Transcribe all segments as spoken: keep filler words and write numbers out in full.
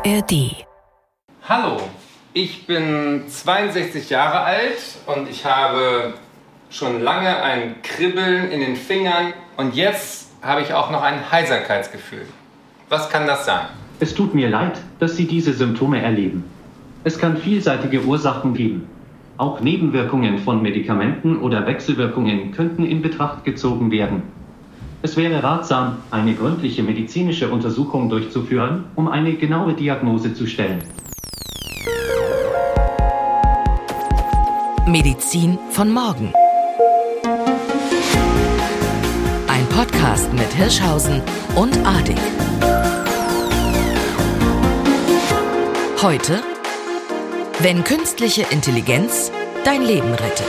R D. Hallo, ich bin zweiundsechzig Jahre alt und ich habe schon lange ein Kribbeln in den Fingern und jetzt habe ich auch noch ein Heiserkeitsgefühl. Was kann das sein? Es tut mir leid, dass Sie diese Symptome erleben. Es kann vielseitige Ursachen geben. Auch Nebenwirkungen von Medikamenten oder Wechselwirkungen könnten in Betracht gezogen werden. Es wäre ratsam, eine gründliche medizinische Untersuchung durchzuführen, um eine genaue Diagnose zu stellen. Medizin von morgen. Ein Podcast mit Hirschhausen und Adig. Heute: Wenn künstliche Intelligenz dein Leben rettet.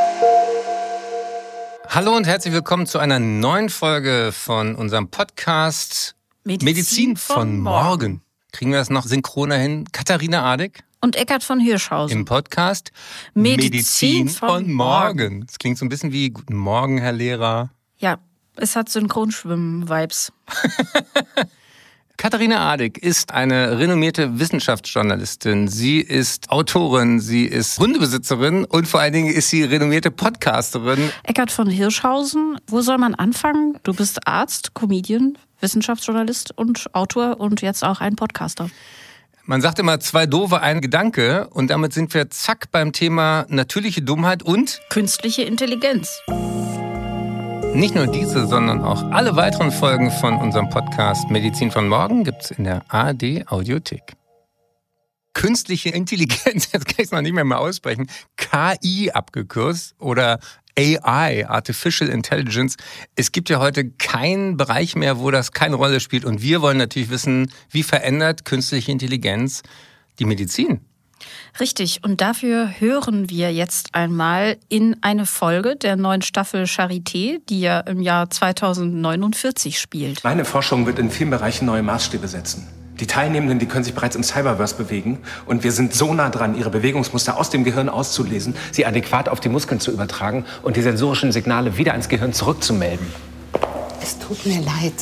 Hallo und herzlich willkommen zu einer neuen Folge von unserem Podcast Medizin, Medizin von, von morgen. morgen. Kriegen wir das noch synchroner hin? Katharina Adig und Eckart von Hirschhausen im Podcast Medizin, Medizin von, von morgen. morgen. Das klingt so ein bisschen wie Guten Morgen, Herr Lehrer. Ja, es hat Synchronschwimmen-Vibes. Katharina Adig ist eine renommierte Wissenschaftsjournalistin. Sie ist Autorin, sie ist Hundebesitzerin und vor allen Dingen ist sie renommierte Podcasterin. Eckart von Hirschhausen, wo soll man anfangen? Du bist Arzt, Comedian, Wissenschaftsjournalist und Autor und jetzt auch ein Podcaster. Man sagt immer zwei Doofe, ein Gedanke und damit sind wir zack beim Thema natürliche Dummheit und künstliche Intelligenz. Nicht nur diese, sondern auch alle weiteren Folgen von unserem Podcast Medizin von morgen gibt's in der A R D Audiothek. Künstliche Intelligenz, jetzt kann ich es noch nicht mehr mal aussprechen, K I abgekürzt oder A I, Artificial Intelligence. Es gibt ja heute keinen Bereich mehr, wo das keine Rolle spielt. Und wir wollen natürlich wissen, wie verändert künstliche Intelligenz die Medizin? Richtig, und dafür hören wir jetzt einmal in eine Folge der neuen Staffel Charité, die ja im Jahr zweitausendneunundvierzig spielt. Meine Forschung wird in vielen Bereichen neue Maßstäbe setzen. Die Teilnehmenden, die können sich bereits im Cyberverse bewegen und wir sind so nah dran, ihre Bewegungsmuster aus dem Gehirn auszulesen, sie adäquat auf die Muskeln zu übertragen und die sensorischen Signale wieder ins Gehirn zurückzumelden. Es tut mir leid.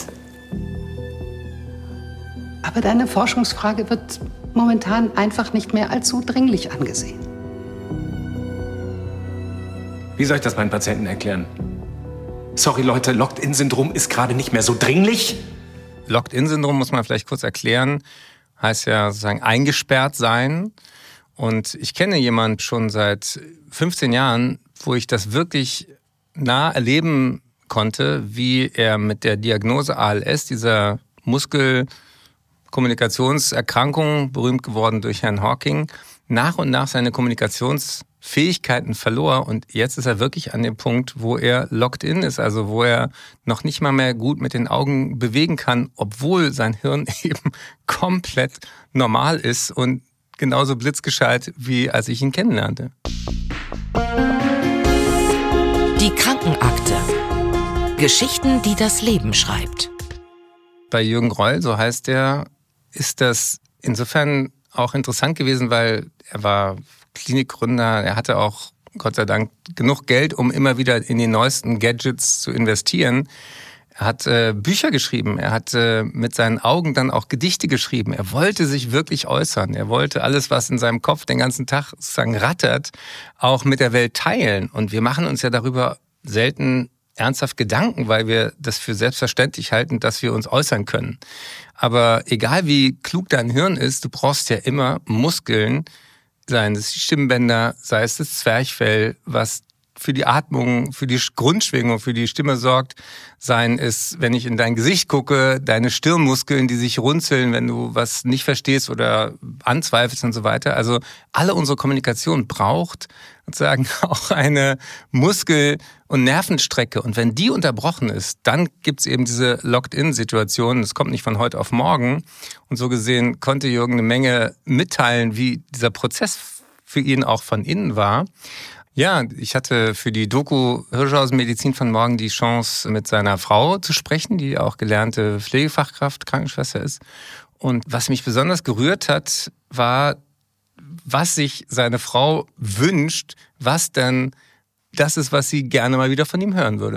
Aber deine Forschungsfrage wird momentan einfach nicht mehr als so dringlich angesehen. Wie soll ich das meinen Patienten erklären? Sorry Leute, Locked-In-Syndrom ist gerade nicht mehr so dringlich. Locked-In-Syndrom muss man vielleicht kurz erklären, heißt ja sozusagen eingesperrt sein. Und ich kenne jemanden schon seit fünfzehn Jahren, wo ich das wirklich nah erleben konnte, wie er mit der Diagnose A L S, dieser Muskelkommunikationserkrankung, berühmt geworden durch Herrn Hawking, nach und nach seine Kommunikationsfähigkeiten verlor. Und jetzt ist er wirklich an dem Punkt, wo er locked in ist, also wo er noch nicht mal mehr gut mit den Augen bewegen kann, obwohl sein Hirn eben komplett normal ist und genauso blitzgescheit, wie als ich ihn kennenlernte. Die Krankenakte. Geschichten, die das Leben schreibt. Bei Jürgen Reul, so heißt er, ist das insofern auch interessant gewesen, weil er war Klinikgründer, er hatte auch, Gott sei Dank, genug Geld, um immer wieder in die neuesten Gadgets zu investieren. Er hat äh, Bücher geschrieben, er hat äh, mit seinen Augen dann auch Gedichte geschrieben. Er wollte sich wirklich äußern, er wollte alles, was in seinem Kopf den ganzen Tag sozusagen rattert, auch mit der Welt teilen. Und wir machen uns ja darüber selten ernsthaft Gedanken, weil wir das für selbstverständlich halten, dass wir uns äußern können. Aber egal wie klug dein Hirn ist, du brauchst ja immer Muskeln, seien es die Stimmbänder, sei es das Zwerchfell, was für die Atmung, für die Grundschwingung, für die Stimme sorgt, seien es, wenn ich in dein Gesicht gucke, deine Stirnmuskeln, die sich runzeln, wenn du was nicht verstehst oder anzweifelst und so weiter. Also alle unsere Kommunikation braucht sozusagen auch eine Muskel- und Nervenstrecke. Und wenn die unterbrochen ist, dann gibt's eben diese Locked-In-Situation. Das kommt nicht von heute auf morgen. Und so gesehen konnte Jürgen eine Menge mitteilen, wie dieser Prozess für ihn auch von innen war. Ja, ich hatte für die Doku Hirschhausen Medizin von morgen die Chance, mit seiner Frau zu sprechen, die auch gelernte Pflegefachkraft, Krankenschwester ist. Und was mich besonders gerührt hat, war, was sich seine Frau wünscht, was dann das ist, was sie gerne mal wieder von ihm hören würde.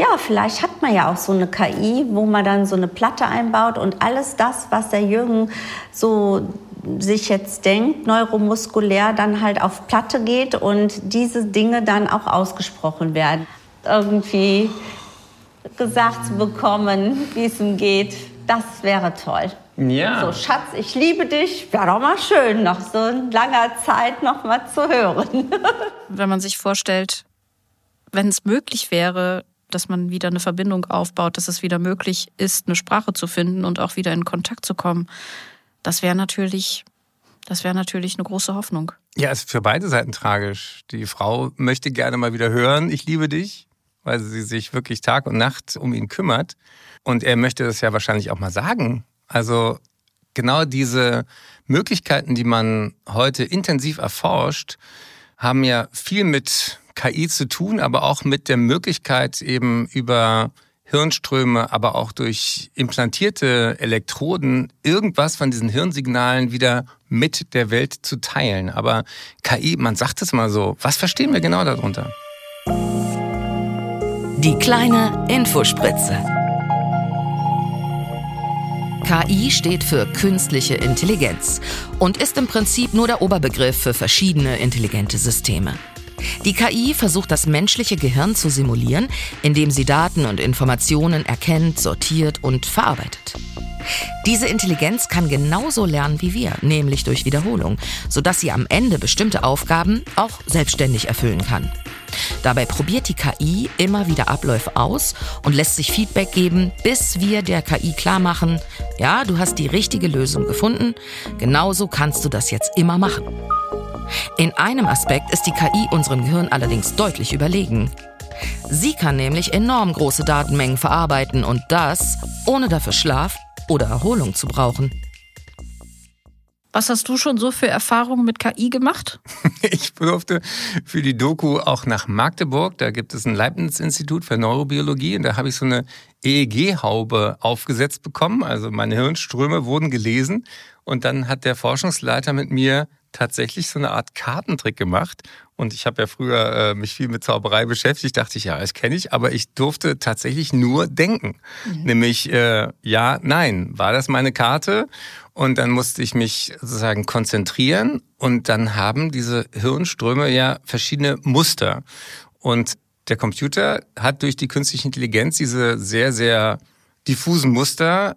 Ja, vielleicht hat man ja auch so eine K I, wo man dann so eine Platte einbaut und alles das, was der Jürgen so sich jetzt denkt, neuromuskulär, dann halt auf Platte geht und diese Dinge dann auch ausgesprochen werden. Irgendwie gesagt zu bekommen, wie es ihm geht, das wäre toll. Ja. So, Schatz, ich liebe dich. Wäre doch mal schön, nach so langer Zeit noch mal zu hören. Wenn man sich vorstellt, wenn es möglich wäre, dass man wieder eine Verbindung aufbaut, dass es wieder möglich ist, eine Sprache zu finden und auch wieder in Kontakt zu kommen, das wäre natürlich, das wäre natürlich eine große Hoffnung. Ja, es ist für beide Seiten tragisch. Die Frau möchte gerne mal wieder hören, ich liebe dich, weil sie sich wirklich Tag und Nacht um ihn kümmert. Und er möchte das ja wahrscheinlich auch mal sagen. Also genau diese Möglichkeiten, die man heute intensiv erforscht, haben ja viel mit K I zu tun, aber auch mit der Möglichkeit eben über Hirnströme, aber auch durch implantierte Elektroden irgendwas von diesen Hirnsignalen wieder mit der Welt zu teilen. Aber K I, man sagt es mal so, was verstehen wir genau darunter? Die kleine Infospritze. K I steht für künstliche Intelligenz und ist im Prinzip nur der Oberbegriff für verschiedene intelligente Systeme. Die K I versucht, das menschliche Gehirn zu simulieren, indem sie Daten und Informationen erkennt, sortiert und verarbeitet. Diese Intelligenz kann genauso lernen wie wir, nämlich durch Wiederholung, sodass sie am Ende bestimmte Aufgaben auch selbstständig erfüllen kann. Dabei probiert die K I immer wieder Abläufe aus und lässt sich Feedback geben, bis wir der K I klar machen, ja, du hast die richtige Lösung gefunden, genauso kannst du das jetzt immer machen. In einem Aspekt ist die K I unserem Gehirn allerdings deutlich überlegen. Sie kann nämlich enorm große Datenmengen verarbeiten und das, ohne dafür Schlaf oder Erholung zu brauchen. Was hast du schon so für Erfahrungen mit K I gemacht? Ich durfte für die Doku auch nach Magdeburg. Da gibt es ein Leibniz-Institut für Neurobiologie und da habe ich so eine E E G-Haube aufgesetzt bekommen. Also meine Hirnströme wurden gelesen und dann hat der Forschungsleiter mit mir tatsächlich so eine Art Kartentrick gemacht. Und ich habe ja früher äh, mich viel mit Zauberei beschäftigt, dachte ich, ja, das kenne ich, aber ich durfte tatsächlich nur denken. Mhm. Nämlich, äh, ja, nein, war das meine Karte? Und dann musste ich mich sozusagen konzentrieren und dann haben diese Hirnströme ja verschiedene Muster. Und der Computer hat durch die künstliche Intelligenz diese sehr, sehr diffusen Muster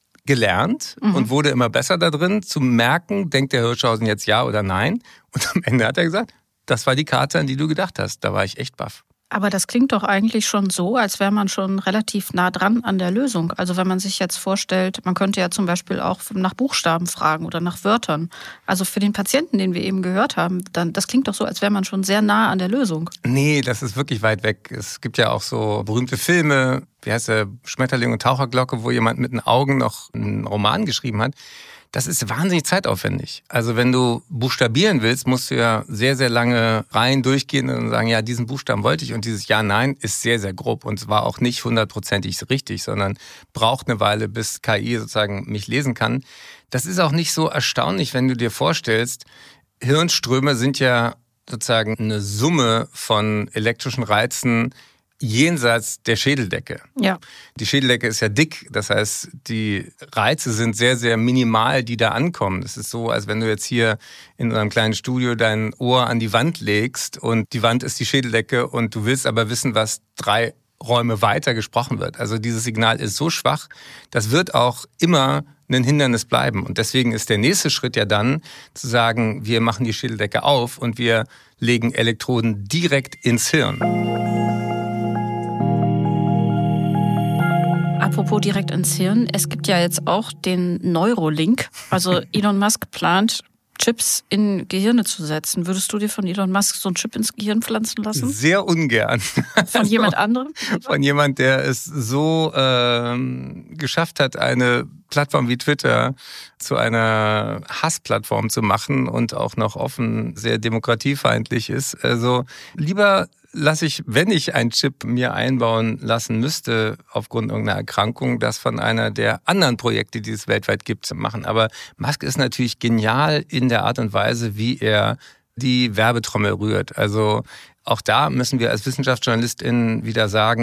gelernt mhm. und wurde immer besser da drin, zu merken, denkt der Hirschhausen jetzt ja oder nein. Und am Ende hat er gesagt, das war die Karte, an die du gedacht hast. Da war ich echt baff. Aber das klingt doch eigentlich schon so, als wäre man schon relativ nah dran an der Lösung. Also wenn man sich jetzt vorstellt, man könnte ja zum Beispiel auch nach Buchstaben fragen oder nach Wörtern. Also für den Patienten, den wir eben gehört haben, dann, das klingt doch so, als wäre man schon sehr nah an der Lösung. Nee, das ist wirklich weit weg. Es gibt ja auch so berühmte Filme, wie heißt der, Schmetterling und Taucherglocke, wo jemand mit den Augen noch einen Roman geschrieben hat. Das ist wahnsinnig zeitaufwendig. Also wenn du buchstabieren willst, musst du ja sehr, sehr lange Reihen durchgehen und sagen, ja, diesen Buchstaben wollte ich und dieses Ja, Nein ist sehr, sehr grob und zwar auch nicht hundertprozentig richtig, sondern braucht eine Weile, bis K I sozusagen mich lesen kann. Das ist auch nicht so erstaunlich, wenn du dir vorstellst, Hirnströme sind ja sozusagen eine Summe von elektrischen Reizen, jenseits der Schädeldecke. Ja. Die Schädeldecke ist ja dick, das heißt, die Reize sind sehr, sehr minimal, die da ankommen. Es ist so, als wenn du jetzt hier in einem kleinen Studio dein Ohr an die Wand legst und die Wand ist die Schädeldecke und du willst aber wissen, was drei Räume weiter gesprochen wird. Also dieses Signal ist so schwach, das wird auch immer ein Hindernis bleiben. Und deswegen ist der nächste Schritt ja dann, zu sagen, wir machen die Schädeldecke auf und wir legen Elektroden direkt ins Hirn. Apropos direkt ins Hirn, es gibt ja jetzt auch den Neurolink. Also Elon Musk plant, Chips in Gehirne zu setzen. Würdest du dir von Elon Musk so einen Chip ins Gehirn pflanzen lassen? Sehr ungern. Von jemand anderem? Von jemand, der es so ähm, geschafft hat, eine Plattform wie Twitter zu einer Hassplattform zu machen und auch noch offen sehr demokratiefeindlich ist. Also lieber lasse ich, wenn ich einen Chip mir einbauen lassen müsste, aufgrund irgendeiner Erkrankung, das von einer der anderen Projekte, die es weltweit gibt, machen. Aber Musk ist natürlich genial in der Art und Weise, wie er die Werbetrommel rührt. Also auch da müssen wir als WissenschaftsjournalistInnen wieder sagen,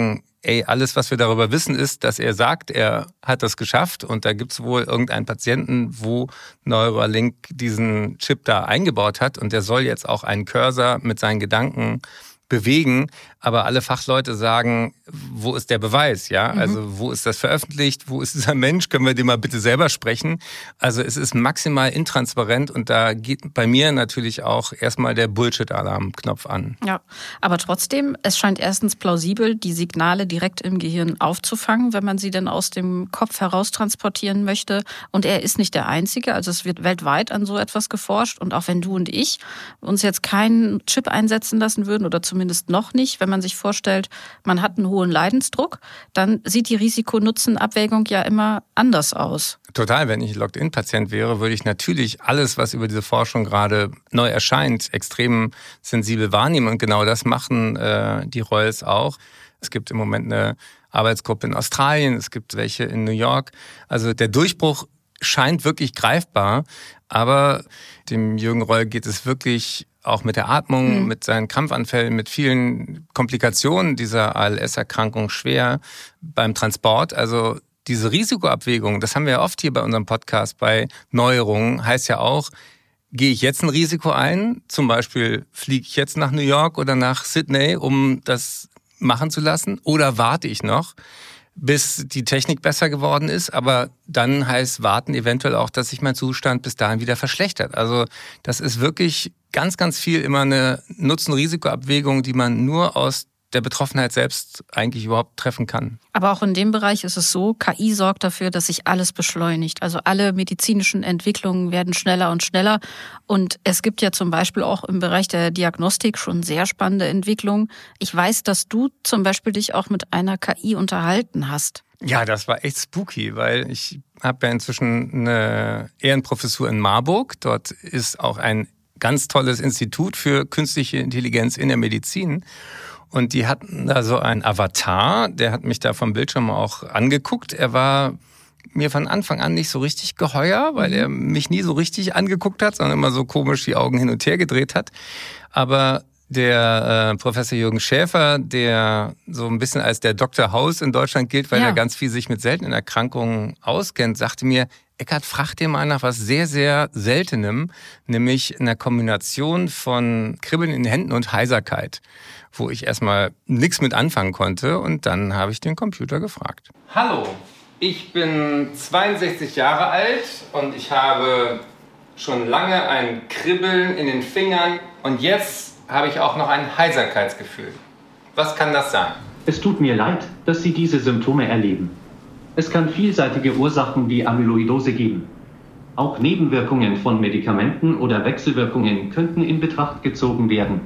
ey, alles, was wir darüber wissen, ist, dass er sagt, er hat das geschafft und da gibt's wohl irgendeinen Patienten, wo Neuralink diesen Chip da eingebaut hat und der soll jetzt auch einen Cursor mit seinen Gedanken bewegen, aber alle Fachleute sagen, wo ist der Beweis, ja? Mhm. Also wo ist das veröffentlicht, wo ist dieser Mensch, können wir den mal bitte selber sprechen? Also es ist maximal intransparent und da geht bei mir natürlich auch erstmal der Bullshit-Alarmknopf an. Ja, aber trotzdem, es scheint erstens plausibel, die Signale direkt im Gehirn aufzufangen, wenn man sie dann aus dem Kopf heraus transportieren möchte. Und er ist nicht der Einzige, also es wird weltweit an so etwas geforscht und auch wenn du und ich uns jetzt keinen Chip einsetzen lassen würden oder zumindest noch nicht, wenn man sich vorstellt, man hat einen hohen Leidensdruck, dann sieht die Risiko-Nutzen-Abwägung ja immer anders aus. Total, wenn ich Locked-In-Patient wäre, würde ich natürlich alles, was über diese Forschung gerade neu erscheint, extrem sensibel wahrnehmen und genau das machen äh, die Royals auch. Es gibt im Moment eine Arbeitsgruppe in Australien, es gibt welche in New York. Also der Durchbruch scheint wirklich greifbar, aber dem Jürgen Reul geht es wirklich auch mit der Atmung, mhm. mit seinen Krampfanfällen, mit vielen Komplikationen dieser A L S-Erkrankung schwer beim Transport. Also diese Risikoabwägung, das haben wir ja oft hier bei unserem Podcast bei Neuerungen, heißt ja auch, gehe ich jetzt ein Risiko ein? Zum Beispiel fliege ich jetzt nach New York oder nach Sydney, um das machen zu lassen? Oder warte ich noch, bis die Technik besser geworden ist, aber dann heißt warten eventuell auch, dass sich mein Zustand bis dahin wieder verschlechtert. Also das ist wirklich ganz, ganz viel immer eine Nutzen-Risiko-Abwägung, die man nur aus der Betroffenheit selbst eigentlich überhaupt treffen kann. Aber auch in dem Bereich ist es so, K I sorgt dafür, dass sich alles beschleunigt. Also alle medizinischen Entwicklungen werden schneller und schneller. Und es gibt ja zum Beispiel auch im Bereich der Diagnostik schon sehr spannende Entwicklungen. Ich weiß, dass du zum Beispiel dich auch mit einer K I unterhalten hast. Ja, das war echt spooky, weil ich habe ja inzwischen eine Ehrenprofessur in Marburg. Dort ist auch ein ganz tolles Institut für künstliche Intelligenz in der Medizin. Und die hatten da so einen Avatar, der hat mich da vom Bildschirm auch angeguckt. Er war mir von Anfang an nicht so richtig geheuer, weil er mich nie so richtig angeguckt hat, sondern immer so komisch die Augen hin und her gedreht hat. Aber der äh, Professor Jürgen Schäfer, der so ein bisschen als der Doktor House in Deutschland gilt, weil ja. er ganz viel sich mit seltenen Erkrankungen auskennt, sagte mir, Eckhard, frag dir mal nach was sehr, sehr Seltenem, nämlich einer Kombination von Kribbeln in den Händen und Heiserkeit, wo ich erstmal nichts mit anfangen konnte und dann habe ich den Computer gefragt. Hallo, ich bin zweiundsechzig Jahre alt und ich habe schon lange ein Kribbeln in den Fingern und jetzt habe ich auch noch ein Heiserkeitsgefühl. Was kann das sein? Es tut mir leid, dass Sie diese Symptome erleben. Es kann vielseitige Ursachen wie Amyloidose geben. Auch Nebenwirkungen von Medikamenten oder Wechselwirkungen könnten in Betracht gezogen werden.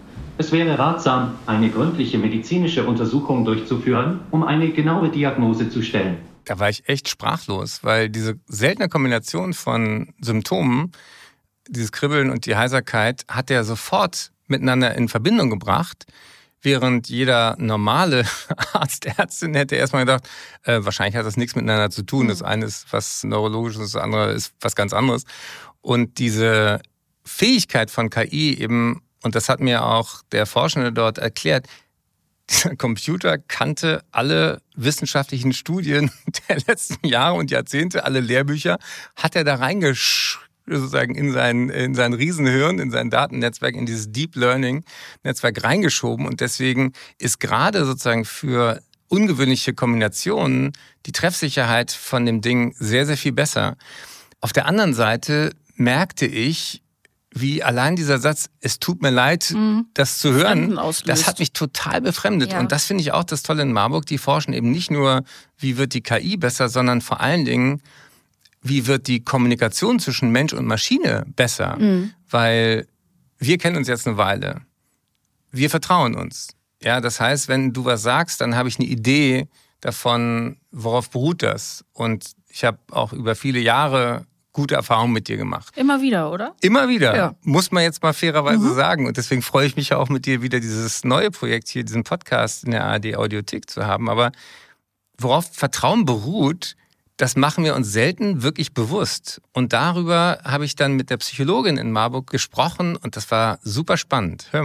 Es wäre ratsam, eine gründliche medizinische Untersuchung durchzuführen, um eine genaue Diagnose zu stellen. Da war ich echt sprachlos, weil diese seltene Kombination von Symptomen, dieses Kribbeln und die Heiserkeit, hat er sofort miteinander in Verbindung gebracht. Während jeder normale Arzt, Ärztin hätte erstmal gedacht, äh, wahrscheinlich hat das nichts miteinander zu tun. Das eine ist was Neurologisches, das andere ist was ganz anderes. Und diese Fähigkeit von K I eben, und das hat mir auch der Forschende dort erklärt, dieser Computer kannte alle wissenschaftlichen Studien der letzten Jahre und Jahrzehnte, alle Lehrbücher, hat er da reingeschrieben. Sozusagen in sein, in sein Riesenhirn, in sein Datennetzwerk, in dieses Deep Learning Netzwerk reingeschoben. Und deswegen ist gerade sozusagen für ungewöhnliche Kombinationen die Treffsicherheit von dem Ding sehr, sehr viel besser. Auf der anderen Seite merkte ich, wie allein dieser Satz, es tut mir leid, mhm. das zu hören, das hat mich total befremdet. Ja. Und das finde ich auch das Tolle in Marburg. Die forschen eben nicht nur, wie wird die K I besser, sondern vor allen Dingen, wie wird die Kommunikation zwischen Mensch und Maschine besser? Mhm. Weil wir kennen uns jetzt eine Weile. Wir vertrauen uns. Ja, das heißt, wenn du was sagst, dann habe ich eine Idee davon, worauf beruht das. Und ich habe auch über viele Jahre gute Erfahrungen mit dir gemacht. Immer wieder, oder? Immer wieder. Ja. Muss man jetzt mal fairerweise mhm. sagen. Und deswegen freue ich mich ja auch mit dir wieder dieses neue Projekt hier, diesen Podcast in der A R D Audiothek zu haben. Aber worauf Vertrauen beruht, das machen wir uns selten wirklich bewusst. Und darüber habe ich dann mit der Psychologin in Marburg gesprochen und das war super spannend. Hör mal.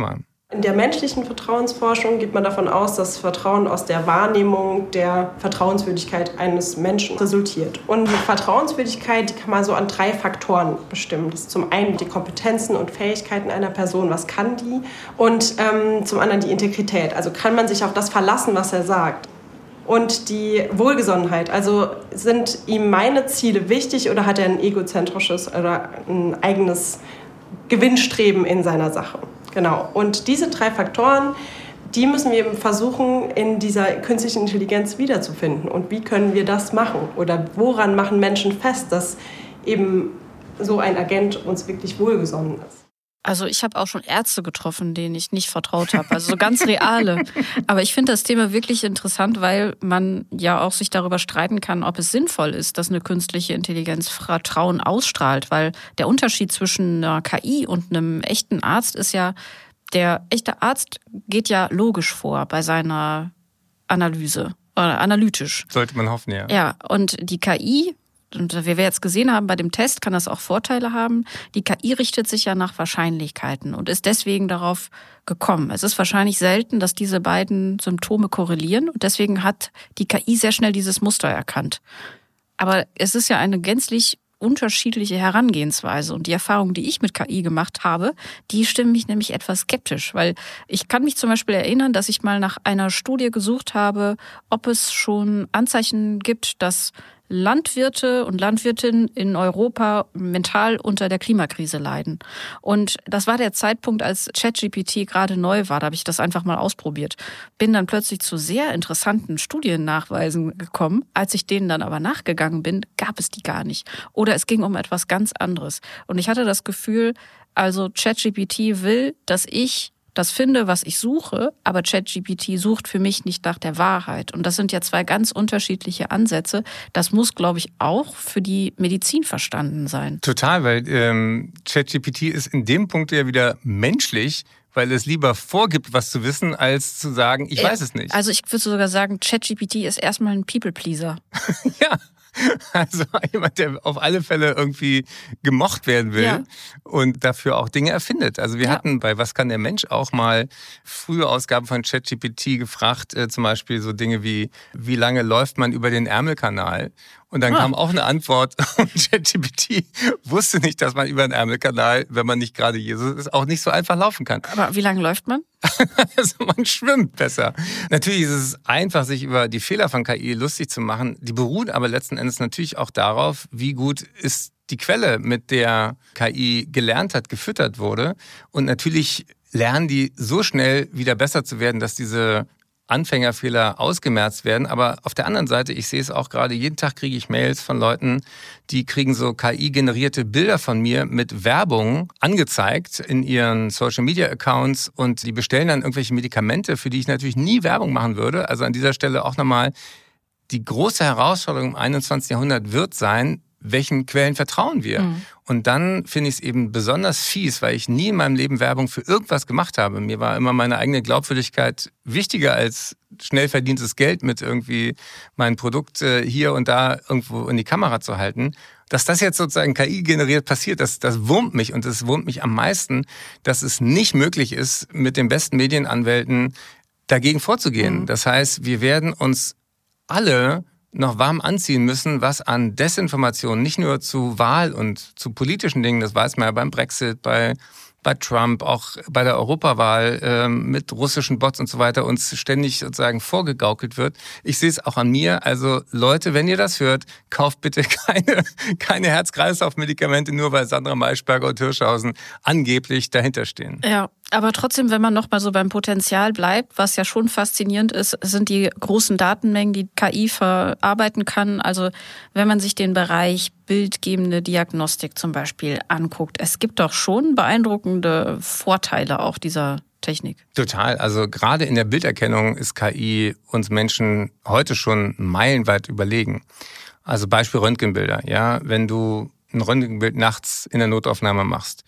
In der menschlichen Vertrauensforschung geht man davon aus, dass Vertrauen aus der Wahrnehmung der Vertrauenswürdigkeit eines Menschen resultiert. Und die Vertrauenswürdigkeit, die kann man so an drei Faktoren bestimmen. Das ist zum einen die Kompetenzen und Fähigkeiten einer Person, was kann die? Und ähm, zum anderen die Integrität, also kann man sich auf das verlassen, was er sagt? Und die Wohlgesonnenheit, also sind ihm meine Ziele wichtig oder hat er ein egozentrisches oder ein eigenes Gewinnstreben in seiner Sache? Genau. Und diese drei Faktoren, die müssen wir eben versuchen, in dieser künstlichen Intelligenz wiederzufinden. Und wie können wir das machen? Oder woran machen Menschen fest, dass eben so ein Agent uns wirklich wohlgesonnen ist? Also ich habe auch schon Ärzte getroffen, denen ich nicht vertraut habe, also so ganz reale. Aber ich finde das Thema wirklich interessant, weil man ja auch sich darüber streiten kann, ob es sinnvoll ist, dass eine künstliche Intelligenz Vertrauen ausstrahlt. Weil der Unterschied zwischen einer K I und einem echten Arzt ist ja, der echte Arzt geht ja logisch vor bei seiner Analyse, oder analytisch. Sollte man hoffen, ja. Ja, und die K I... Und wie wir jetzt gesehen haben, bei dem Test kann das auch Vorteile haben. Die K I richtet sich ja nach Wahrscheinlichkeiten und ist deswegen darauf gekommen. Es ist wahrscheinlich selten, dass diese beiden Symptome korrelieren und deswegen hat die K I sehr schnell dieses Muster erkannt. Aber es ist ja eine gänzlich unterschiedliche Herangehensweise und die Erfahrungen, die ich mit K I gemacht habe, die stimmen mich nämlich etwas skeptisch, weil ich kann mich zum Beispiel erinnern, dass ich mal nach einer Studie gesucht habe, ob es schon Anzeichen gibt, dass Landwirte und Landwirtinnen in Europa mental unter der Klimakrise leiden. Und das war der Zeitpunkt, als ChatGPT gerade neu war. Da habe ich das einfach mal ausprobiert. Bin dann plötzlich zu sehr interessanten Studiennachweisen gekommen. Als ich denen dann aber nachgegangen bin, gab es die gar nicht. Oder es ging um etwas ganz anderes. Und ich hatte das Gefühl, also ChatGPT will, dass ich das finde, was ich suche, aber ChatGPT sucht für mich nicht nach der Wahrheit. Und das sind ja zwei ganz unterschiedliche Ansätze. Das muss, glaube ich, auch für die Medizin verstanden sein. Total, weil ähm, ChatGPT ist in dem Punkt ja wieder menschlich, weil es lieber vorgibt, was zu wissen, als zu sagen, ich weiß es nicht. Also ich würde sogar sagen, ChatGPT ist erstmal ein People-Pleaser. Ja. Also jemand, der auf alle Fälle irgendwie gemocht werden will ja. und dafür auch Dinge erfindet. Also wir ja. hatten bei Was kann der Mensch auch mal frühe Ausgaben von ChatGPT gefragt, äh, zum Beispiel so Dinge wie, wie lange läuft man über den Ärmelkanal? Und dann ah. kam auch eine Antwort und ChatGPT wusste nicht, dass man über den Ärmelkanal, wenn man nicht gerade Jesus ist, auch nicht so einfach laufen kann. Aber wie lange läuft man? Also man schwimmt besser. Natürlich ist es einfach, sich über die Fehler von K I lustig zu machen. Die beruhen aber letzten Endes natürlich auch darauf, wie gut ist die Quelle, mit der K I gelernt hat, gefüttert wurde. Und natürlich lernen die so schnell wieder besser zu werden, dass diese Anfängerfehler ausgemerzt werden. Aber auf der anderen Seite, ich sehe es auch gerade, jeden Tag kriege ich Mails von Leuten, die kriegen so K I-generierte Bilder von mir mit Werbung angezeigt in ihren Social-Media-Accounts und die bestellen dann irgendwelche Medikamente, für die ich natürlich nie Werbung machen würde. Also an dieser Stelle auch nochmal, die große Herausforderung im einundzwanzigsten Jahrhundert wird sein, welchen Quellen vertrauen wir? Mhm. Und dann finde ich es eben besonders fies, weil ich nie in meinem Leben Werbung für irgendwas gemacht habe. Mir war immer meine eigene Glaubwürdigkeit wichtiger als schnell verdientes Geld mit irgendwie mein Produkt hier und da irgendwo in die Kamera zu halten. Dass das jetzt sozusagen K I-generiert passiert, das, das wurmt mich und es wurmt mich am meisten, dass es nicht möglich ist, mit den besten Medienanwälten dagegen vorzugehen. Mhm. Das heißt, wir werden uns alle noch warm anziehen müssen, was an Desinformation nicht nur zu Wahl und zu politischen Dingen, das weiß man ja beim Brexit, bei bei Trump, auch bei der Europawahl äh, mit russischen Bots und so weiter uns ständig sozusagen vorgegaukelt wird. Ich sehe es auch an mir. Also Leute, wenn ihr das hört, kauft bitte keine, keine Herz-Kreislauf-Medikamente, nur weil Sandra Maischberger und Hirschhausen angeblich dahinter stehen. Ja, aber trotzdem, wenn man noch mal so beim Potenzial bleibt, was ja schon faszinierend ist, sind die großen Datenmengen, die K I verarbeiten kann. Also wenn man sich den Bereich bildgebende Diagnostik zum Beispiel anguckt, es gibt doch schon beeindruckende Vorteile auch dieser Technik. Total. Also gerade in der Bilderkennung ist K I uns Menschen heute schon meilenweit überlegen. Also Beispiel Röntgenbilder. Ja, wenn du ein Röntgenbild nachts in der Notaufnahme machst,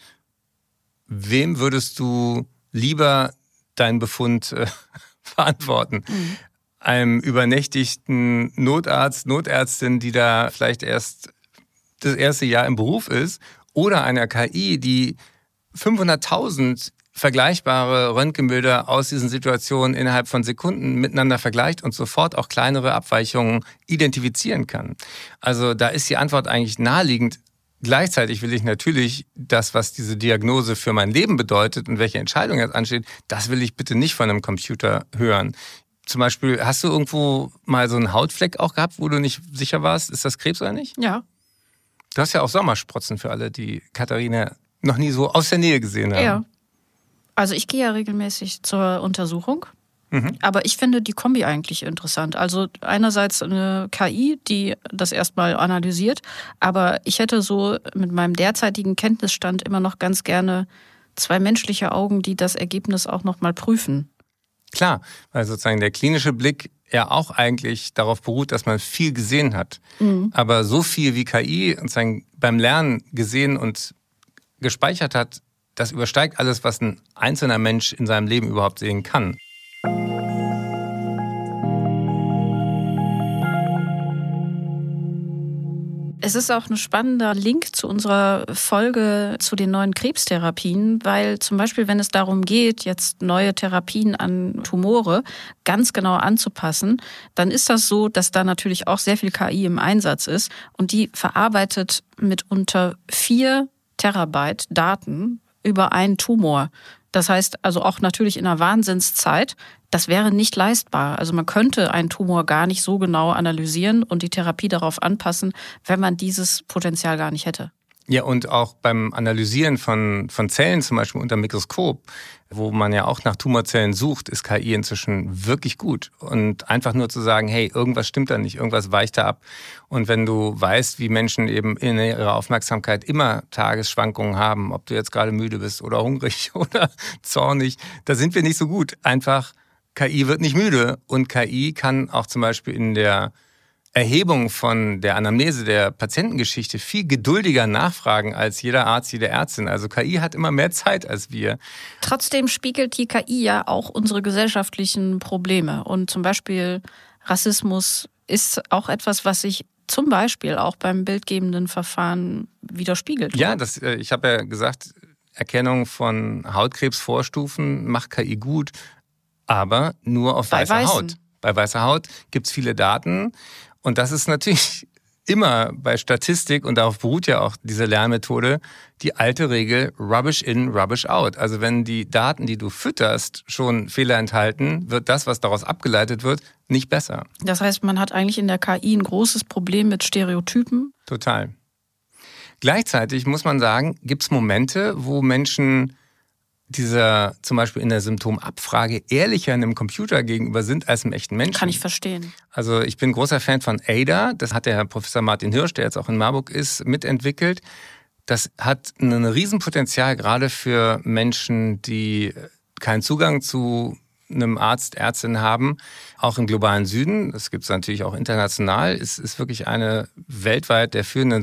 wem würdest du lieber deinen Befund äh, verantworten? Mhm. Einem übernächtigten Notarzt, Notärztin, die da vielleicht erst das erste Jahr im Beruf ist, oder einer K I, die fünfhunderttausend vergleichbare Röntgenbilder aus diesen Situationen innerhalb von Sekunden miteinander vergleicht und sofort auch kleinere Abweichungen identifizieren kann. Also da ist die Antwort eigentlich naheliegend. Gleichzeitig will ich natürlich das, was diese Diagnose für mein Leben bedeutet und welche Entscheidung jetzt ansteht, das will ich bitte nicht von einem Computer hören. Zum Beispiel, hast du irgendwo mal so einen Hautfleck auch gehabt, wo du nicht sicher warst, ist das Krebs oder nicht? Ja. Du hast ja auch Sommersprotzen für alle, die Katharina noch nie so aus der Nähe gesehen haben. Ja. Also ich gehe ja regelmäßig zur Untersuchung. Mhm. Aber ich finde die Kombi eigentlich interessant. Also einerseits eine K I, die das erstmal analysiert, aber ich hätte so mit meinem derzeitigen Kenntnisstand immer noch ganz gerne zwei menschliche Augen, die das Ergebnis auch nochmal prüfen. Klar, weil sozusagen der klinische Blick ja auch eigentlich darauf beruht, dass man viel gesehen hat. Mhm. Aber so viel wie K I sozusagen beim Lernen gesehen und gespeichert hat, das übersteigt alles, was ein einzelner Mensch in seinem Leben überhaupt sehen kann. Es ist auch ein spannender Link zu unserer Folge zu den neuen Krebstherapien, weil zum Beispiel, wenn es darum geht, jetzt neue Therapien an Tumore ganz genau anzupassen, dann ist das so, dass da natürlich auch sehr viel K I im Einsatz ist und die verarbeitet mitunter vier Terabyte Daten über einen Tumor. Das heißt also auch natürlich in einer Wahnsinnszeit, das wäre nicht leistbar. Also man könnte einen Tumor gar nicht so genau analysieren und die Therapie darauf anpassen, wenn man dieses Potenzial gar nicht hätte. Ja, und auch beim Analysieren von, von Zellen, zum Beispiel unter dem Mikroskop, wo man ja auch nach Tumorzellen sucht, ist K I inzwischen wirklich gut. Und einfach nur zu sagen, hey, irgendwas stimmt da nicht, irgendwas weicht da ab. Und wenn du weißt, wie Menschen eben in ihrer Aufmerksamkeit immer Tagesschwankungen haben, ob du jetzt gerade müde bist oder hungrig oder zornig, da sind wir nicht so gut. Einfach, K I wird nicht müde und K I kann auch zum Beispiel in der Erhebung von der Anamnese der Patientengeschichte viel geduldiger nachfragen als jeder Arzt, jede Ärztin. Also K I hat immer mehr Zeit als wir. Trotzdem spiegelt die K I ja auch unsere gesellschaftlichen Probleme. Und zum Beispiel Rassismus ist auch etwas, was sich zum Beispiel auch beim bildgebenden Verfahren widerspiegelt. Ja, das, ich habe ja gesagt, Erkennung von Hautkrebsvorstufen macht K I gut, aber nur auf Bei weißer Weißen. Haut. Bei weißer Haut gibt es viele Daten. Und das ist natürlich immer bei Statistik, und darauf beruht ja auch diese Lernmethode, die alte Regel Rubbish in, Rubbish out. Also wenn die Daten, die du fütterst, schon Fehler enthalten, wird das, was daraus abgeleitet wird, nicht besser. Das heißt, man hat eigentlich in der K I ein großes Problem mit Stereotypen. Total. Gleichzeitig muss man sagen, gibt es Momente, wo Menschen dieser zum Beispiel in der Symptomabfrage ehrlicher einem Computer gegenüber sind als einem echten Menschen. Kann ich verstehen. Also ich bin großer Fan von Ada. Das hat der Herr Professor Martin Hirsch, der jetzt auch in Marburg ist, mitentwickelt. Das hat ein Riesenpotenzial gerade für Menschen, die keinen Zugang zu einem Arzt, Ärztin haben, auch im globalen Süden. Das gibt es natürlich auch international. Es ist wirklich eine weltweit der führenden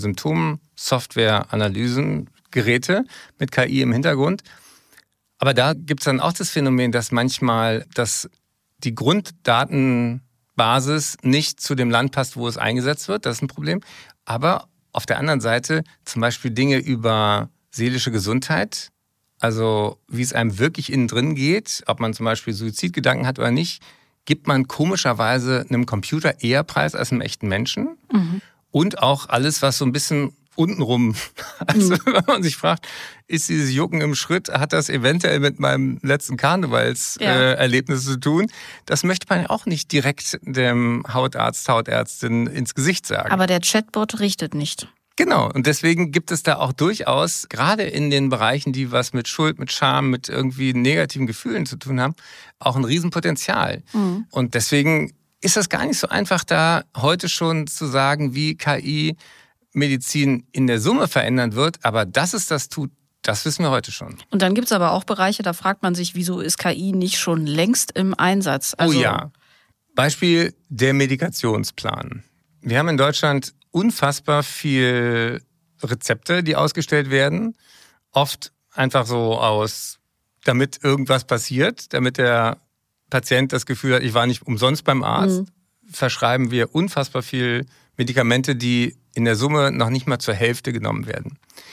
Symptom-Software-Analysen-Geräte mit K I im Hintergrund. Aber da gibt es dann auch das Phänomen, dass manchmal das, die Grunddatenbasis nicht zu dem Land passt, wo es eingesetzt wird. Das ist ein Problem. Aber auf der anderen Seite zum Beispiel Dinge über seelische Gesundheit, also wie es einem wirklich innen drin geht, ob man zum Beispiel Suizidgedanken hat oder nicht, gibt man komischerweise einem Computer eher preis als einem echten Menschen. Mhm. Und auch alles, was so ein bisschen untenrum. Also wenn man sich fragt, ist dieses Jucken im Schritt, hat das eventuell mit meinem letzten Karnevalserlebnis ja. äh, zu tun? Das möchte man ja auch nicht direkt dem Hautarzt, Hautärztin ins Gesicht sagen. Aber der Chatbot richtet nicht. Genau, und deswegen gibt es da auch durchaus, gerade in den Bereichen, die was mit Schuld, mit Scham, mit irgendwie negativen Gefühlen zu tun haben, auch ein Riesenpotenzial. Mhm. Und deswegen ist das gar nicht so einfach, da heute schon zu sagen, wie K I Medizin in der Summe verändern wird, aber dass es das tut, das wissen wir heute schon. Und dann gibt es aber auch Bereiche, da fragt man sich, wieso ist K I nicht schon längst im Einsatz? Also oh ja. Beispiel der Medikationsplan. Wir haben in Deutschland unfassbar viel Rezepte, die ausgestellt werden. Oft einfach so aus, damit irgendwas passiert, damit der Patient das Gefühl hat, ich war nicht umsonst beim Arzt. Mhm. Verschreiben wir unfassbar viel Medikamente, die in der Summe noch nicht mal zur Hälfte genommen werden.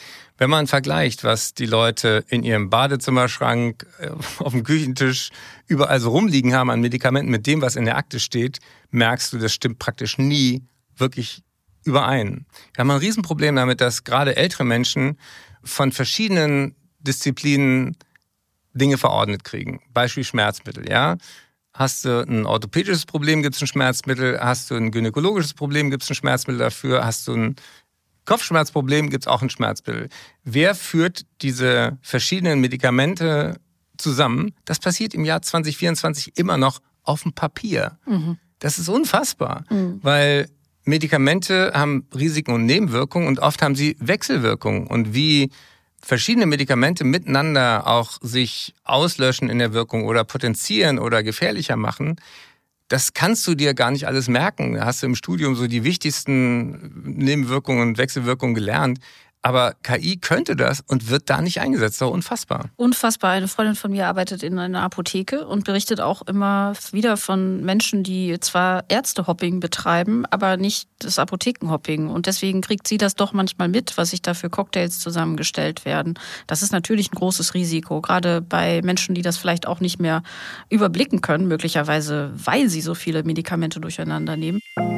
Wenn man vergleicht, was die Leute in ihrem Badezimmerschrank, auf dem Küchentisch, überall so rumliegen haben an Medikamenten mit dem, was in der Akte steht, merkst du, das stimmt praktisch nie wirklich überein. Wir haben ein Riesenproblem damit, dass gerade ältere Menschen von verschiedenen Disziplinen Dinge verordnet kriegen. Beispiel Schmerzmittel, ja. Hast du ein orthopädisches Problem, gibt es ein Schmerzmittel. Hast du ein gynäkologisches Problem, gibt es ein Schmerzmittel dafür. Hast du ein Kopfschmerzproblem, gibt es auch ein Schmerzmittel. Wer führt diese verschiedenen Medikamente zusammen? Das passiert im Jahr zwanzig vierundzwanzig immer noch auf dem Papier. Mhm. Das ist unfassbar, mhm. weil Medikamente haben Risiken und Nebenwirkungen und oft haben sie Wechselwirkungen. Und wie verschiedene Medikamente miteinander auch sich auslöschen in der Wirkung oder potenzieren oder gefährlicher machen, das kannst du dir gar nicht alles merken. Da hast du im Studium so die wichtigsten Nebenwirkungen und Wechselwirkungen gelernt. Aber K I könnte das und wird da nicht eingesetzt. Das ist unfassbar. Unfassbar. Eine Freundin von mir arbeitet in einer Apotheke und berichtet auch immer wieder von Menschen, die zwar Ärztehopping betreiben, aber nicht das Apothekenhopping. Und deswegen kriegt sie das doch manchmal mit, was sich da für Cocktails zusammengestellt werden. Das ist natürlich ein großes Risiko, gerade bei Menschen, die das vielleicht auch nicht mehr überblicken können, möglicherweise, weil sie so viele Medikamente durcheinander nehmen.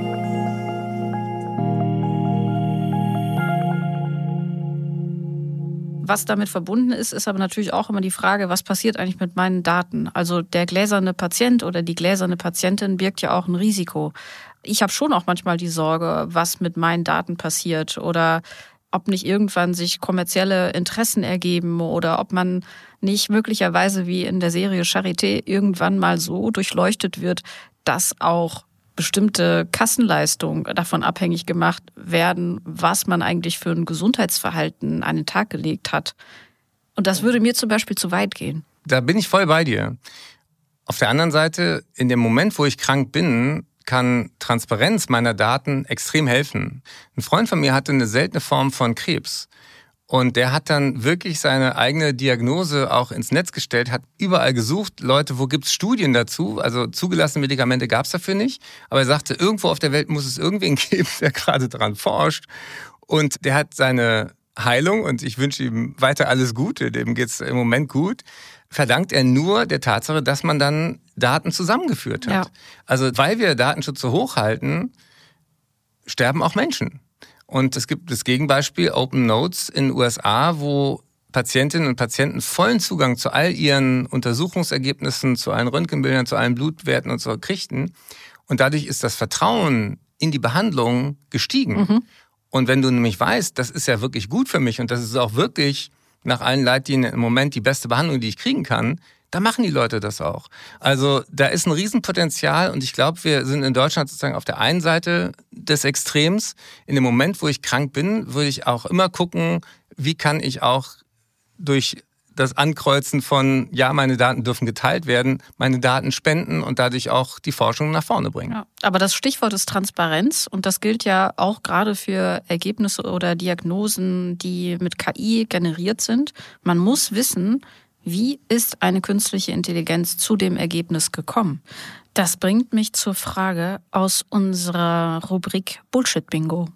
Was damit verbunden ist, ist aber natürlich auch immer die Frage, was passiert eigentlich mit meinen Daten? Also der gläserne Patient oder die gläserne Patientin birgt ja auch ein Risiko. Ich habe schon auch manchmal die Sorge, was mit meinen Daten passiert oder ob nicht irgendwann sich kommerzielle Interessen ergeben oder ob man nicht möglicherweise wie in der Serie Charité irgendwann mal so durchleuchtet wird, dass auch bestimmte Kassenleistungen davon abhängig gemacht werden, was man eigentlich für ein Gesundheitsverhalten an den Tag gelegt hat. Und das würde mir zum Beispiel zu weit gehen. Da bin ich voll bei dir. Auf der anderen Seite, in dem Moment, wo ich krank bin, kann Transparenz meiner Daten extrem helfen. Ein Freund von mir hatte eine seltene Form von Krebs. Und der hat dann wirklich seine eigene Diagnose auch ins Netz gestellt, hat überall gesucht, Leute, wo gibt's Studien dazu? Also zugelassene Medikamente gab's dafür nicht. Aber er sagte, irgendwo auf der Welt muss es irgendwen geben, der gerade daran forscht. Und der hat seine Heilung, und ich wünsche ihm weiter alles Gute, dem geht's im Moment gut, verdankt er nur der Tatsache, dass man dann Daten zusammengeführt hat. Ja. Also weil wir Datenschutz so hoch halten, sterben auch Menschen. Und es gibt das Gegenbeispiel, Open Notes in den U S A, wo Patientinnen und Patienten vollen Zugang zu all ihren Untersuchungsergebnissen, zu allen Röntgenbildern, zu allen Blutwerten und so kriegten. Und dadurch ist das Vertrauen in die Behandlung gestiegen. Mhm. Und wenn du nämlich weißt, das ist ja wirklich gut für mich und das ist auch wirklich nach allen Leitlinien im Moment die beste Behandlung, die ich kriegen kann, da machen die Leute das auch. Also da ist ein Riesenpotenzial und ich glaube, wir sind in Deutschland sozusagen auf der einen Seite des Extrems. In dem Moment, wo ich krank bin, würde ich auch immer gucken, wie kann ich auch durch das Ankreuzen von, ja, meine Daten dürfen geteilt werden, meine Daten spenden und dadurch auch die Forschung nach vorne bringen. Ja, aber das Stichwort ist Transparenz und das gilt ja auch gerade für Ergebnisse oder Diagnosen, die mit K I generiert sind. Man muss wissen, wie ist eine künstliche Intelligenz zu dem Ergebnis gekommen? Das bringt mich zur Frage aus unserer Rubrik Bullshit-Bingo.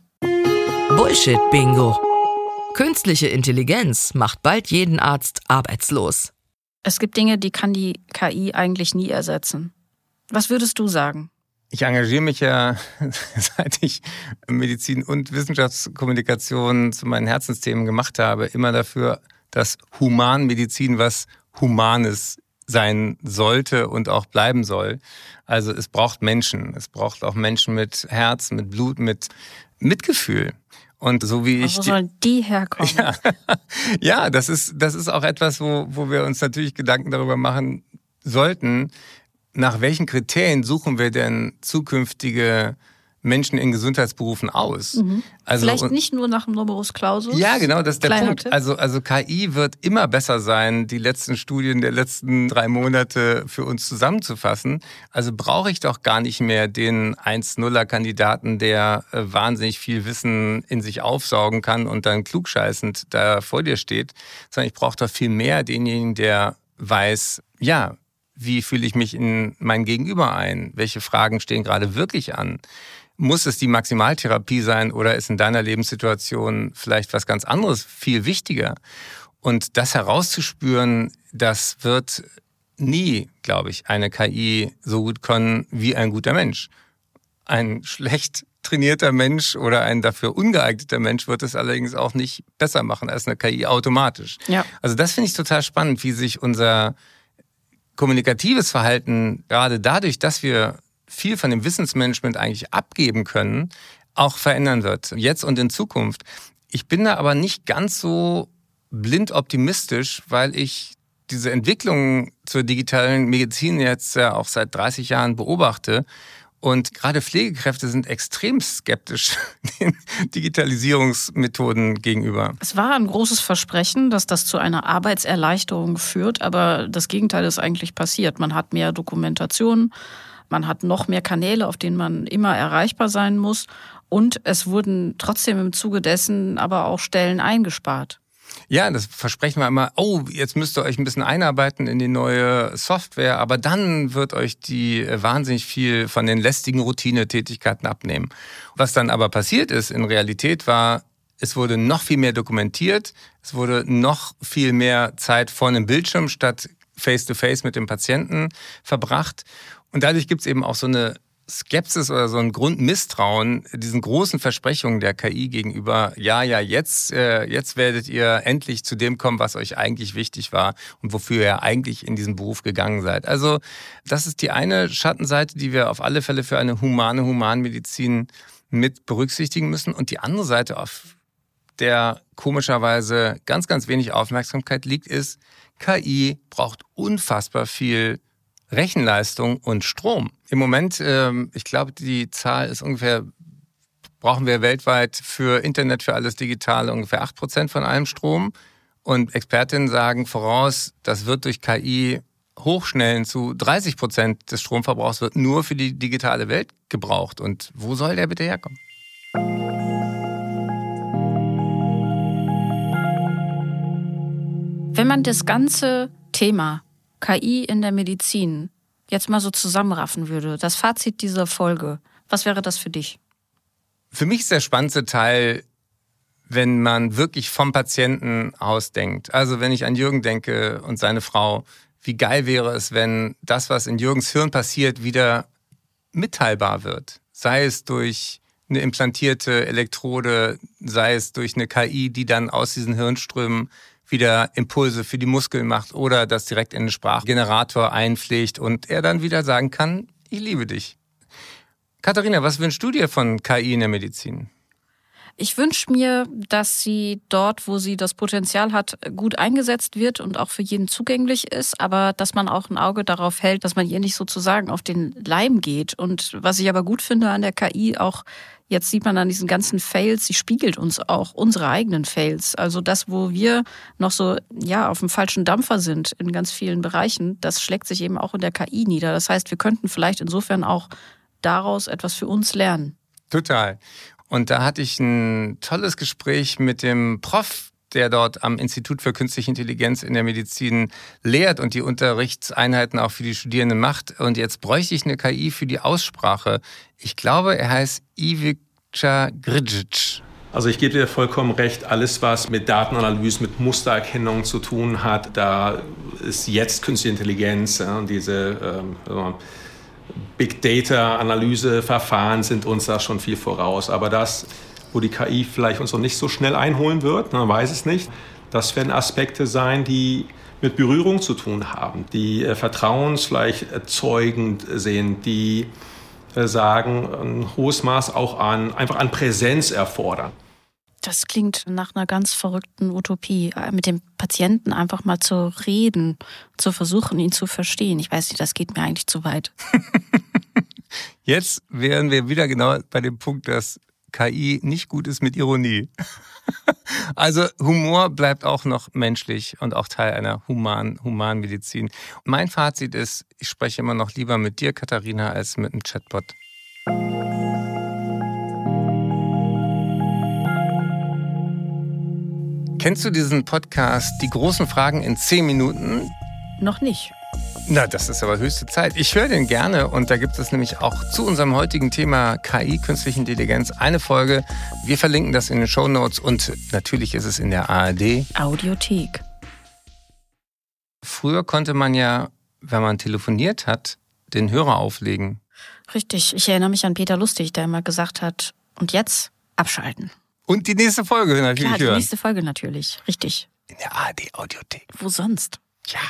Bullshit-Bingo. Künstliche Intelligenz macht bald jeden Arzt arbeitslos. Es gibt Dinge, die kann die K I eigentlich nie ersetzen. Was würdest du sagen? Ich engagiere mich ja, seit ich Medizin und Wissenschaftskommunikation zu meinen Herzensthemen gemacht habe, immer dafür, dass Humanmedizin was Humanes sein sollte und auch bleiben soll. Also es braucht Menschen. Es braucht auch Menschen mit Herz, mit Blut, mit Mitgefühl. Und so wie ich. Wo sollen die herkommen? Ja, ja, das ist, das ist auch etwas, wo, wo wir uns natürlich Gedanken darüber machen sollten. Nach welchen Kriterien suchen wir denn zukünftige Menschen in Gesundheitsberufen aus? Mhm. Also, vielleicht nicht nur nach dem Numerus Clausus? Ja, genau, das ist der Kleiner Punkt. Tipp. Also, also K I wird immer besser sein, die letzten Studien der letzten drei Monate für uns zusammenzufassen. Also brauche ich doch gar nicht mehr den eins-Nuller-Kandidaten, der äh, wahnsinnig viel Wissen in sich aufsaugen kann und dann klugscheißend da vor dir steht, sondern ich brauche doch viel mehr denjenigen, der weiß, ja, wie fühle ich mich in mein Gegenüber ein? Welche Fragen stehen gerade wirklich an? Muss es die Maximaltherapie sein oder ist in deiner Lebenssituation vielleicht was ganz anderes viel wichtiger? Und das herauszuspüren, das wird nie, glaube ich, eine K I so gut können wie ein guter Mensch. Ein schlecht trainierter Mensch oder ein dafür ungeeigneter Mensch wird es allerdings auch nicht besser machen als eine K I automatisch. Ja. Also das finde ich total spannend, wie sich unser kommunikatives Verhalten gerade dadurch, dass wir viel von dem Wissensmanagement eigentlich abgeben können, auch verändern wird. Jetzt und in Zukunft. Ich bin da aber nicht ganz so blind optimistisch, weil ich diese Entwicklung zur digitalen Medizin jetzt ja auch seit dreißig Jahren beobachte. Und gerade Pflegekräfte sind extrem skeptisch den Digitalisierungsmethoden gegenüber. Es war ein großes Versprechen, dass das zu einer Arbeitserleichterung führt, aber das Gegenteil ist eigentlich passiert. Man hat mehr Dokumentation, man hat noch mehr Kanäle, auf denen man immer erreichbar sein muss. Und es wurden trotzdem im Zuge dessen aber auch Stellen eingespart. Ja, das versprechen wir immer, oh, jetzt müsst ihr euch ein bisschen einarbeiten in die neue Software, aber dann wird euch die wahnsinnig viel von den lästigen Routinetätigkeiten abnehmen. Was dann aber passiert ist in Realität war, es wurde noch viel mehr dokumentiert, es wurde noch viel mehr Zeit vor einem Bildschirm statt face-to-face mit dem Patienten verbracht. Und dadurch gibt es eben auch so eine Skepsis oder so ein Grundmisstrauen diesen großen Versprechungen der K I gegenüber. Ja, ja, jetzt, äh, jetzt werdet ihr endlich zu dem kommen, was euch eigentlich wichtig war und wofür ihr eigentlich in diesen Beruf gegangen seid. Also das ist die eine Schattenseite, die wir auf alle Fälle für eine humane Humanmedizin mit berücksichtigen müssen. Und die andere Seite, auf der komischerweise ganz, ganz wenig Aufmerksamkeit liegt, ist, K I braucht unfassbar viel Rechenleistung und Strom. Im Moment, ähm, ich glaube, die Zahl ist ungefähr, brauchen wir weltweit für Internet, für alles Digitale ungefähr acht Prozent von allem Strom. Und Expertinnen sagen voraus, das wird durch K I hochschnellen zu dreißig Prozent des Stromverbrauchs wird nur für die digitale Welt gebraucht. Und wo soll der bitte herkommen? Wenn man das ganze Thema K I in der Medizin jetzt mal so zusammenraffen würde, das Fazit dieser Folge, was wäre das für dich? Für mich ist der spannendste Teil, wenn man wirklich vom Patienten ausdenkt. Also wenn ich an Jürgen denke und seine Frau, wie geil wäre es, wenn das, was in Jürgens Hirn passiert, wieder mitteilbar wird. Sei es durch eine implantierte Elektrode, sei es durch eine K I, die dann aus diesen Hirnströmen wieder Impulse für die Muskeln macht oder das direkt in den Sprachgenerator einpflegt und er dann wieder sagen kann, ich liebe dich. Katharina, was wünschst du dir von K I in der Medizin? Ich wünsche mir, dass sie dort, wo sie das Potenzial hat, gut eingesetzt wird und auch für jeden zugänglich ist, aber dass man auch ein Auge darauf hält, dass man ihr nicht sozusagen auf den Leim geht. Und was ich aber gut finde an der K I, auch jetzt sieht man an diesen ganzen Fails, sie spiegelt uns auch unsere eigenen Fails. Also das, wo wir noch so ja auf dem falschen Dampfer sind in ganz vielen Bereichen, das schlägt sich eben auch in der K I nieder. Das heißt, wir könnten vielleicht insofern auch daraus etwas für uns lernen. Total. Und da hatte ich ein tolles Gespräch mit dem Prof, der dort am Institut für Künstliche Intelligenz in der Medizin lehrt und die Unterrichtseinheiten auch für die Studierenden macht. Und jetzt bräuchte ich eine K I für die Aussprache. Ich glaube, er heißt Ivica Grgic. Also ich gebe dir vollkommen recht, alles was mit Datenanalyse, mit Mustererkennung zu tun hat, da ist jetzt Künstliche Intelligenz und ja, diese ähm, Big Data-Analyseverfahren sind uns da schon viel voraus. Aber das, wo die K I vielleicht uns noch nicht so schnell einholen wird, man weiß es nicht, das werden Aspekte sein, die mit Berührung zu tun haben, die äh, vertrauensgleich erzeugend sind, die äh, sagen, ein hohes Maß auch an, einfach an Präsenz erfordern. Das klingt nach einer ganz verrückten Utopie, mit dem Patienten einfach mal zu reden, zu versuchen, ihn zu verstehen. Ich weiß nicht, das geht mir eigentlich zu weit. Jetzt wären wir wieder genau bei dem Punkt, dass K I nicht gut ist mit Ironie. Also Humor bleibt auch noch menschlich und auch Teil einer humanen Humanmedizin. Mein Fazit ist, ich spreche immer noch lieber mit dir, Katharina, als mit einem Chatbot. Kennst du diesen Podcast Die großen Fragen in zehn Minuten? Noch nicht. Na, das ist aber höchste Zeit. Ich höre den gerne und da gibt es nämlich auch zu unserem heutigen Thema K I, künstliche Intelligenz, eine Folge. Wir verlinken das in den Shownotes und natürlich ist es in der A R D Audiothek. Früher konnte man ja, wenn man telefoniert hat, den Hörer auflegen. Richtig, ich erinnere mich an Peter Lustig, der immer gesagt hat, und jetzt abschalten. Und die nächste Folge natürlich Klar, die hören. nächste Folge natürlich, richtig. In der A R D Audiothek. Wo sonst? Ja.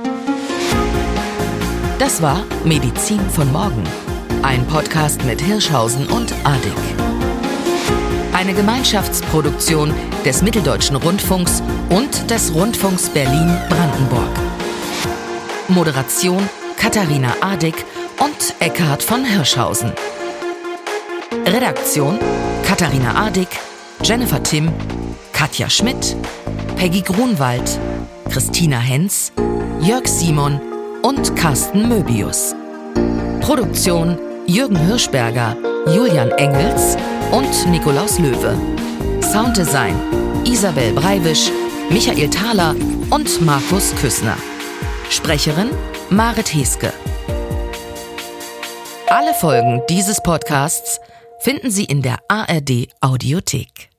Das war Medizin von morgen. Ein Podcast mit Hirschhausen und Adik. Eine Gemeinschaftsproduktion des Mitteldeutschen Rundfunks und des Rundfunks Berlin-Brandenburg. Moderation Katharina Adik und Eckhard von Hirschhausen. Redaktion Katharina Adik, Jennifer Timm, Katja Schmidt, Peggy Grunwald, Christina Henz, Jörg Simon und Carsten Möbius. Produktion Jürgen Hirschberger, Julian Engels und Nikolaus Löwe. Sounddesign Isabel Breiwisch, Michael Thaler und Markus Küssner. Sprecherin Marit Heske. Alle Folgen dieses Podcasts finden Sie in der A R D Audiothek.